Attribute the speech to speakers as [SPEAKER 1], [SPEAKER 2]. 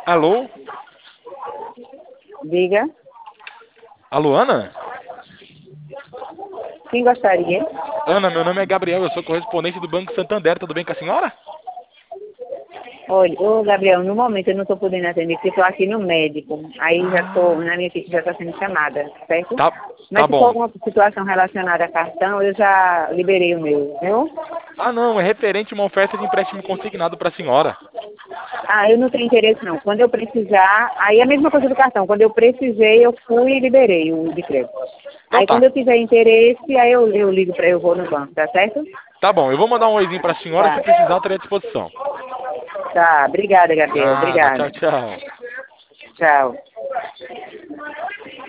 [SPEAKER 1] Alô?
[SPEAKER 2] Diga.
[SPEAKER 1] Alô, Ana?
[SPEAKER 2] Quem gostaria?
[SPEAKER 1] Ana, meu nome é Gabriel, eu sou correspondente do Banco Santander, tudo bem com a senhora?
[SPEAKER 2] Olha, ô Gabriel, no momento eu não estou podendo atender, porque estou aqui no médico. Aí já estou,
[SPEAKER 1] Ah,
[SPEAKER 2] na minha equipe já está sendo chamada, certo?
[SPEAKER 1] tá,
[SPEAKER 2] Mas
[SPEAKER 1] tá
[SPEAKER 2] se for
[SPEAKER 1] bom.
[SPEAKER 2] alguma situação relacionada a cartão, eu já liberei o meu, viu?
[SPEAKER 1] Ah, não, é referente a uma oferta de empréstimo consignado para a senhora.
[SPEAKER 2] Ah, eu não tenho interesse não. Quando eu precisar, aí é a mesma coisa do cartão. Quando eu precisei, eu fui e liberei o de crédito.
[SPEAKER 1] Então
[SPEAKER 2] Aí quando
[SPEAKER 1] tá,
[SPEAKER 2] eu tiver interesse, aí eu ligo para eu vou no banco, tá certo?
[SPEAKER 1] tá bom, eu vou mandar um oizinho para a senhora, se
[SPEAKER 2] Tá.
[SPEAKER 1] precisar, eu estarei à disposição.
[SPEAKER 2] Tá, obrigada, Gabriel.
[SPEAKER 1] Nada, tchau,
[SPEAKER 2] Obrigada.
[SPEAKER 1] tchau.
[SPEAKER 2] Tchau.